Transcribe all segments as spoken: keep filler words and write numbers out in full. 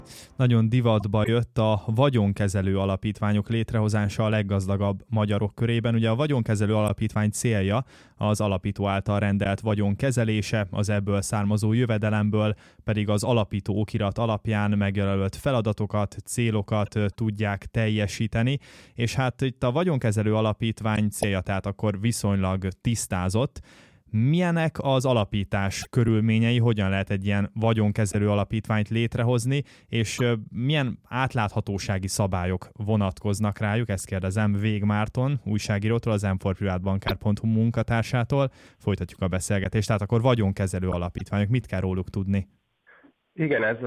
Nagyon divatba jött a vagyonkezelő alapítványok létrehozása a leggazdagabb magyarok körében. Ugye a vagyonkezelő alapítvány célja az alapító által rendelt vagyon kezelése, az ebből származó jövedelemből pedig az alapító okirat alapján megjelölt feladatokat, célokat tudják teljesíteni, és hát itt a vagyonkezelő alapítvány célja tehát akkor viszonylag tisztázott. Milyenek az alapítás körülményei, hogyan lehet egy ilyen vagyonkezelő alapítványt létrehozni, és milyen átláthatósági szabályok vonatkoznak rájuk? Ezt kérdezem Vég Márton, újságírótól, az m four privátbankár pont hu munkatársától. Folytatjuk a beszélgetést. Tehát akkor vagyonkezelő alapítványok, mit kell róluk tudni? Igen, ez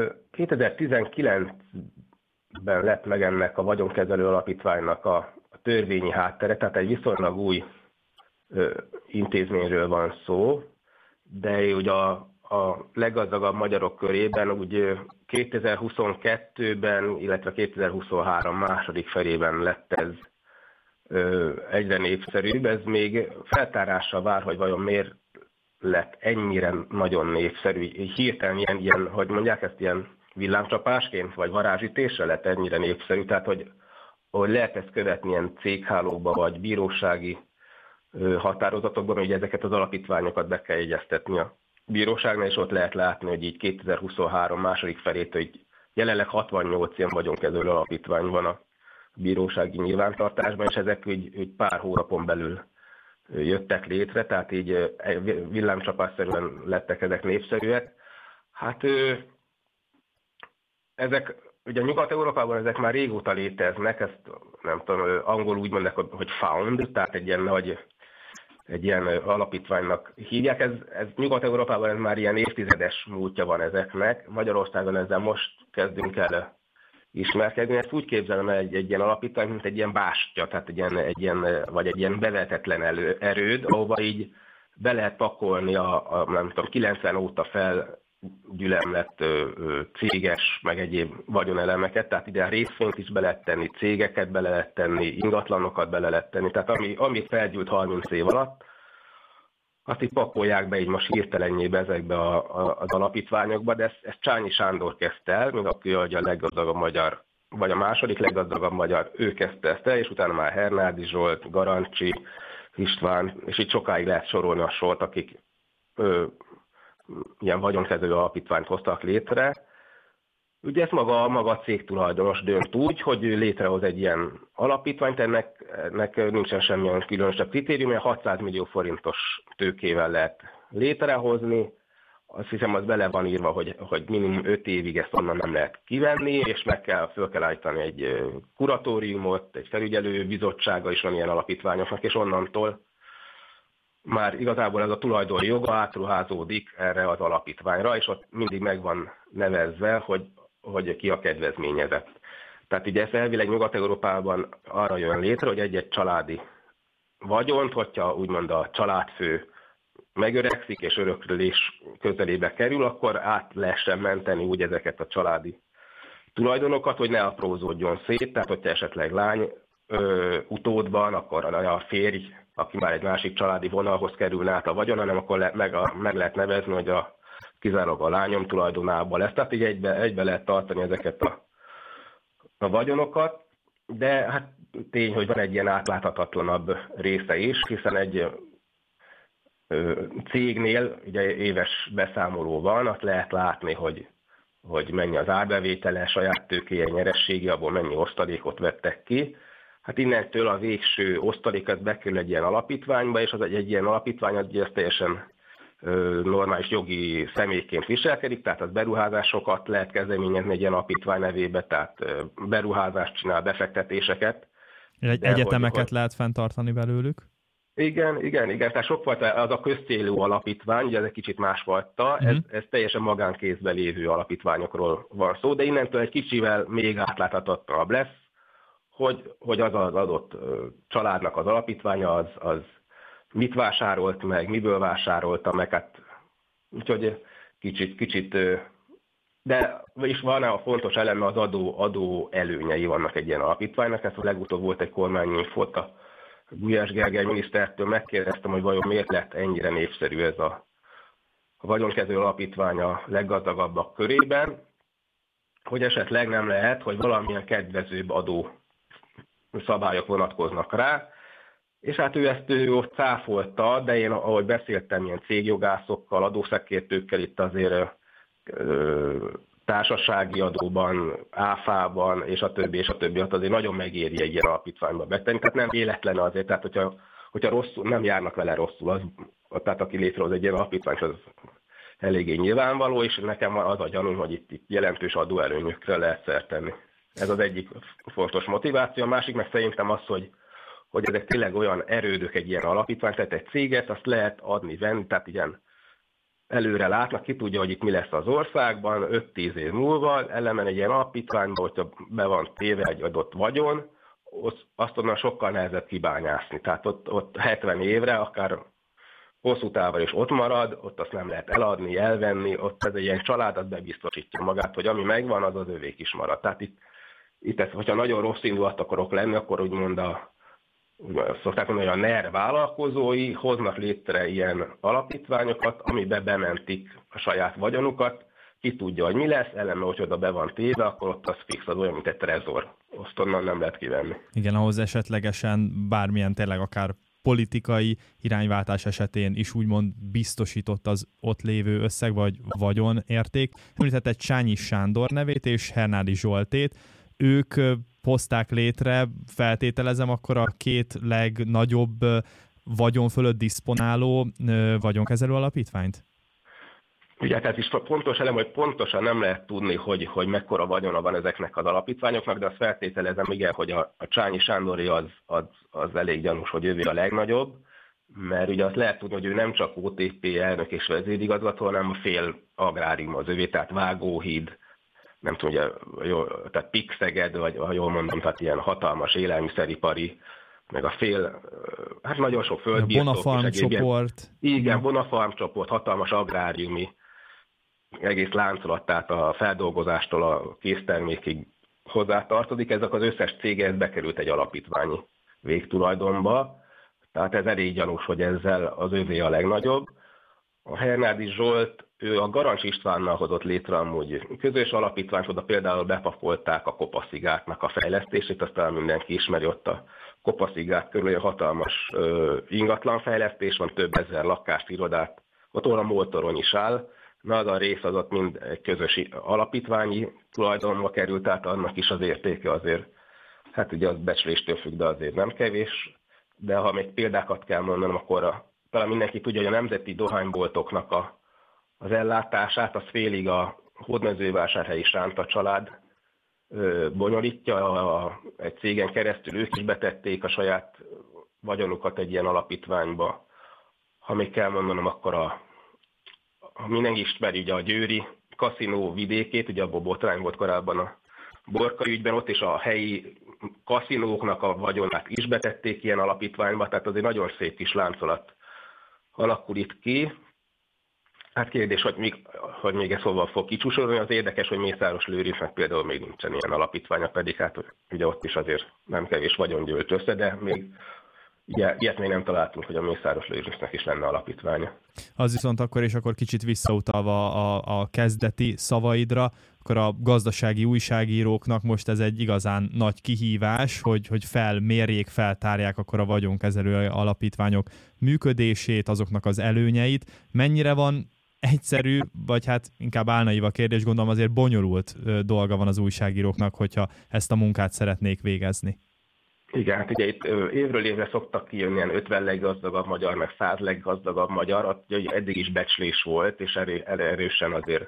kétezer-tizenkilencben lett meg ennek a vagyonkezelő alapítványnak a törvényi háttere, tehát egy viszonylag új intézményről van szó, de ugye a, a leggazdagabb magyarok körében úgy kétezer-huszonkettőben, illetve kétezer-huszonhárom második felében lett ez egyre népszerűbb. Ez még feltárásra vár, hogy vajon miért lett ennyire nagyon népszerű. Hirtelen ilyen, ilyen, hogy mondják ezt, ilyen villámcsapásként, vagy varázsütésre lett ennyire népszerű, tehát hogy, hogy lehet ezt követni ilyen céghálókba, vagy bírósági határozatokban, hogy ezeket az alapítványokat be kell jegyeztetni a bíróságnál, és ott lehet látni, hogy így kétezer-huszonhárom második felétől így jelenleg hatvannyolc ilyen vagyonkezelő alapítvány van a bírósági nyilvántartásban, és ezek így, így pár hónapon belül jöttek létre, tehát így villámcsapásszerűen lettek ezek népszerűek. Hát ezek, ugye Nyugat-Európában ezek már régóta léteznek, ezt nem tudom, angol úgy mondják, hogy found, tehát egy ilyen nagy, egy ilyen alapítványnak hívják. Ez, ez Nyugat-Európában ez már ilyen évtizedes múltja van ezeknek. Magyarországon ezzel most kezdünk el ismerkedni. Ezt úgy képzelem el egy, egy ilyen alapítvány, mint egy ilyen bástya, tehát egy ilyen, egy ilyen, vagy egy ilyen bevetetlen elő, erőd, ahova így be lehet pakolni a, a nem tudom, kilencven óta felgyülemlett céges, meg egyéb vagyonelemeket, tehát ide részvényt is be lehet tenni, cégeket bele lehet tenni, ingatlanokat bele lehet tenni, tehát ami, amit felgyűlt harminc év alatt, azt itt pakolják be így most hirtelenjébe ezekbe a, a, az alapítványokba, de ezt, ezt Csányi Sándor kezdte el, még aki a leggazdagabb magyar, vagy a második leggazdagabb magyar, ő kezdte ezt el, és utána már Hernádi Zsolt, Garancsi István, és itt sokáig lehet sorolni a sort, akik ö, ilyen vagyonkezelő alapítványt hoztak létre. Ugye ezt maga, maga a cégtulajdonos dönt úgy, hogy ő létrehoz egy ilyen alapítványt, ennek, ennek nincsen semmilyen különösebb kritérium, mert hatszáz millió forintos tőkével lehet létrehozni. Azt hiszem, az bele van írva, hogy, hogy minimum öt évig ezt onnan nem lehet kivenni, és meg kell, föl kell állítani egy kuratóriumot, egy felügyelő bizottsága is van ilyen alapítványoknak, és onnantól már igazából ez a tulajdoni joga átruházódik erre az alapítványra, és ott mindig meg van nevezve, hogy, hogy ki a kedvezményezett. Tehát ugye ez elvileg Nyugat-Európában arra jön létre, hogy egy-egy családi vagyont, hogyha úgymond a családfő megöregszik és öröklés közelébe kerül, akkor át lehessen menteni úgy ezeket a családi tulajdonokat, hogy ne aprózódjon szét, tehát hogyha esetleg lány ö, utódban, akkor a férj, aki már egy másik családi vonalhoz kerülne át a vagyon, hanem akkor le, meg, a, meg lehet nevezni, hogy a kizárólag a lányom tulajdonában lesz. Tehát így egybe, egybe lehet tartani ezeket a, a vagyonokat, de hát tény, hogy van egy ilyen átláthatatlan része is, hiszen egy ö, cégnél ugye éves beszámoló van, azt lehet látni, hogy, hogy mennyi az árbevétele, saját tőkéje, nyeressége, abból mennyi osztalékot vettek ki. Hát innentől a végső osztalék az bekerül egy ilyen alapítványba, és az egy, egy ilyen alapítvány az, az teljesen ö, normális jogi személyként viselkedik, tehát az beruházásokat lehet kezdeményezni egy ilyen alapítvány nevébe, tehát ö, beruházást csinál, befektetéseket. Egy egyetemeket hogy, lehet fenntartani belőlük? Igen, igen, igen. Tehát sokfajta, az a közcélú alapítvány, ugye ez egy kicsit másfajta, mm-hmm. ez, ez teljesen magánkézben lévő alapítványokról van szó, de innentől egy kicsivel még átláthatóbb lesz, hogy, hogy az az adott családnak az alapítványa, az, az mit vásárolt meg, miből vásárolta meg, hát úgyhogy kicsit, kicsit, de is van a fontos eleme, az adó, adó előnyei vannak egy ilyen alapítványnak, ezt a legutóbb volt egy kormányinfót, a Gulyás Gergely minisztertől megkérdeztem, hogy vajon miért lett ennyire népszerű ez a, a vagyonkezelő alapítvány a leggazdagabbak körében. hogy esetleg nem lehet, hogy valamilyen kedvezőbb adó szabályok vonatkoznak rá, és hát ő ezt ő ott cáfolta, de én, ahogy beszéltem ilyen cégjogászokkal, adószakértőkkel, itt azért ö, társasági adóban, áfában, és a többi, és a többi, hát azért nagyon megéri egy ilyen alapítványba betenni, tehát nem véletlen azért, tehát hogyha, hogyha rosszul, nem járnak vele rosszul, az, tehát aki létrehoz egy ilyen alapítványt, az eléggé nyilvánvaló, és nekem van az a gyanúm, hogy itt, itt jelentős adóelőnyökre lehet szert tenni. Ez az egyik fontos motiváció, a másik meg szerintem az, hogy hogy ezek tényleg olyan erődök egy ilyen alapítvány, tehát egy céget azt lehet adni, venni, tehát ilyen előre látnak, ki tudja, hogy itt mi lesz az országban, öt-tíz év múlva, ellenben egy ilyen alapítványban, hogyha be van téve egy adott vagyon, azt onnan sokkal nehezebb kibányászni. Tehát ott, ott hetven évre, akár hosszú távra is ott marad, ott azt nem lehet eladni, elvenni, ott ez egy ilyen család, az bebiztosítja magát, hogy ami megvan, az az övék is marad. Tehát itt, itt ez, hogyha nagyon rossz indulat akarok lenni, akkor úgymond a szokták mondani, hogy a NER vállalkozói hoznak létre ilyen alapítványokat, amiben bementik a saját vagyonukat, ki tudja, hogy mi lesz, ellenben, hogy oda be van téve, akkor ott az fix, az olyan, mint egy trezor. Azt onnan nem lehet kivenni. Igen, ahhoz esetlegesen bármilyen tényleg akár politikai irányváltás esetén is úgymond biztosított az ott lévő összeg vagy vagyonérték. Említett Csányi Sándor nevét és Hernádi Zsoltét. Ők hozták létre, feltételezem, akkor a két legnagyobb vagyon fölött diszponáló vagyonkezelő alapítványt? Ugye, tehát is fontos elem, hogy pontosan nem lehet tudni, hogy, hogy mekkora vagyona van ezeknek az alapítványoknak, de azt feltételezem, igen, hogy a, a Csányi Sándori az, az, az elég gyanús, hogy ővé a legnagyobb, mert ugye azt lehet tudni, hogy ő nem csak o té pé elnök és vezérigazgató, hanem a fél agrárium az övé, tehát Vágóhíd, nem tudom, ugye, jó, tehát Pix-Szeged, vagy ha jól mondom, tehát ilyen hatalmas élelmiszeripari, meg a fél, hát nagyon sok földbirtok. Bonafarm csoport. Igen, Bonafarm csoport, hatalmas agráriumi, egész láncolat, tehát a feldolgozástól a késztermékig hozzátartozik. Ezek az összes céghez bekerült egy alapítványi végtulajdonba, tehát ez elég gyanús, hogy ezzel az övé a legnagyobb. A Hernádi Zsolt, ő a Garancs Istvánnal hozott létre amúgy közös alapítványt, oda például bepafolták a Kopaszigátnak a fejlesztését, aztán mindenki ismeri, ott a Kopaszigát körül egy hatalmas uh, ingatlanfejlesztés van, több ezer lakást, irodát, ott a Moltorony is áll, na az a rész az ott mind egy közös alapítványi tulajdonba került, tehát annak is az értéke azért, hát ugye az becsléstől függ, de azért nem kevés, de ha még példákat kell mondanom, akkor a, talán mindenki tudja, hogy a nemzeti dohányboltoknak a, az ellátását, az félig a Hódmezővásárhelyi Sánta család ö, bonyolítja, a, egy cégen keresztül ők is betették a saját vagyonukat egy ilyen alapítványba. Ha még kell mondanom, akkor a, ha mindenki ismeri ugye a győri kaszinó vidékét, ugye abból botrány volt korábban a Borka ügyben, ott is a helyi kaszinóknak a vagyonát is betették ilyen alapítványba, tehát az egy nagyon szép kis láncolat alakul itt ki. Hát kérdés, hogy még, hogy még ez hova fog kicsúsolni, az érdekes, hogy Mészáros Lőrincnek például még nincsen ilyen alapítványa, pedig hát ugye ott is azért nem kevés vagyon gyűlt össze, de még ugye, ilyet még nem találtunk, hogy a Mészáros Lőrincnek is lenne alapítványa. Az viszont akkor, és akkor kicsit visszautalva a, a kezdeti szavaidra, akkor a gazdasági újságíróknak most ez egy igazán nagy kihívás, hogy, hogy felmérjék, feltárják akkor a vagyonkezelő alapítványok működését, azoknak az előnyeit. Mennyire van egyszerű, vagy hát inkább álnaív a kérdés, gondolom azért bonyolult dolga van az újságíróknak, hogyha ezt a munkát szeretnék végezni. Igen, hát ugye itt évről évre szoktak kijönni ilyen ötven leggazdagabb magyar, meg száz leggazdagabb magyar, ugye eddig is becslés volt, és erő, erősen azért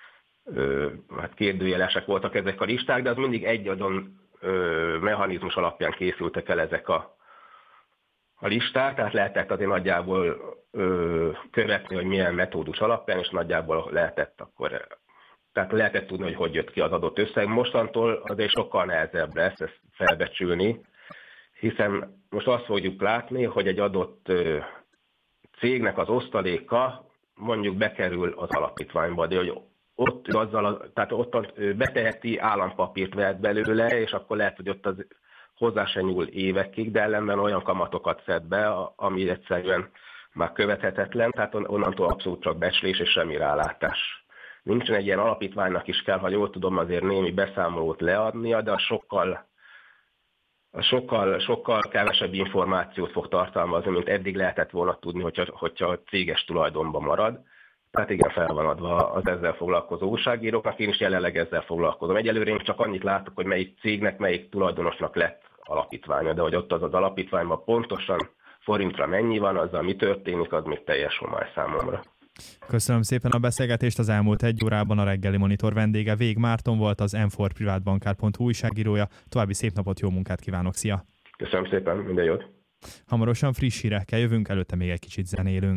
hát kérdőjelesek voltak ezek a listák, de az mindig egy adon mechanizmus alapján készültek el ezek a, a listák, tehát lehetett azért nagyjából ö, követni, hogy milyen metódus alapján, és nagyjából lehetett akkor, tehát lehetett tudni, hogy hogy jött ki az adott összeg. Mostantól azért sokkal nehezebb lesz ezt felbecsülni, hiszen most azt fogjuk látni, hogy egy adott ö, cégnek az osztaléka mondjuk bekerül az alapítványba, de hogy ott azzal, tehát ott beteheti, állampapírt vehet belőle, és akkor lehet, hogy ott az hozzá se nyúl évekig, de ellenben olyan kamatokat szed be, ami egyszerűen már követhetetlen, tehát onnantól abszolút csak becslés és semmi rálátás nincsen egy ilyen alapítványnak is kell, ha jól tudom, azért némi beszámolót leadnia, de a sokkal, a sokkal, sokkal kevesebb információt fog tartalmazni, mint eddig lehetett volna tudni, hogyha, hogyha céges tulajdonban marad. Tehát igen, fel van adva az ezzel foglalkozó újságíróknak, én is jelenleg ezzel foglalkozom. Egyelőre én csak annyit látok, hogy melyik cégnek, melyik tulajdonosnak lett alapítványa, de hogy ott az az alapítványban pontosan forintra mennyi van, azzal mi történik, az még teljes homály számomra. Köszönöm szépen a beszélgetést. Az elmúlt egy órában a Reggeli Monitor vendége Vég Márton volt, az m négy privátbankár pont hu újságírója. További szép napot, jó munkát kívánok, szia! Köszönöm szépen, minden jót! Hamarosan friss hírekkel jövünk, előtte még egy kicsit zenélünk.